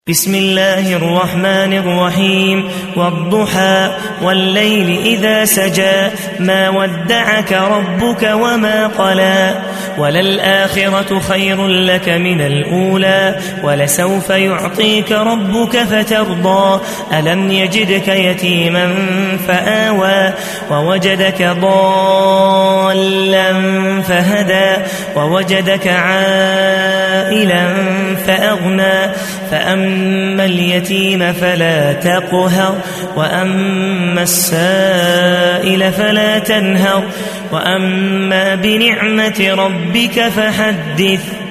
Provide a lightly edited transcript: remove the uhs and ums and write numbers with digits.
بسم الله الرحمن الرحيم والضحى والليل إذا سجى ما ودعك ربك وما قلى وللآخرة خير لك من الأولى ولسوف يعطيك ربك فترضى ألم يجدك يتيما فآوى ووجدك ضالا فهدى ووجدك عائلا فأغنى فأما اليتيم فلا تقهر وأما السائل فلا تنهر وأما بنعمة ربك فحدث.